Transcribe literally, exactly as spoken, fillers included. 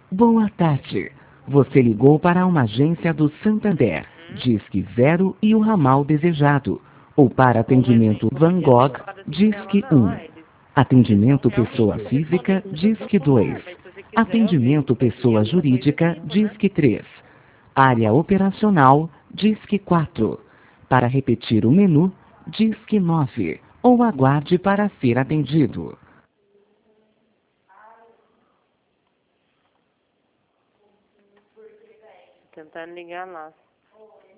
Boa tarde. Você ligou para uma agência do Santander, Disque Zero e o ramal desejado. Ou para atendimento Van Gogh, Disque um. Atendimento pessoa física, Disque dois. Atendimento pessoa jurídica, Disque três. Área operacional, Disque quatro. Para repetir o menu, Disque nove. Ou aguarde para ser atendido. Tentando ligar lá.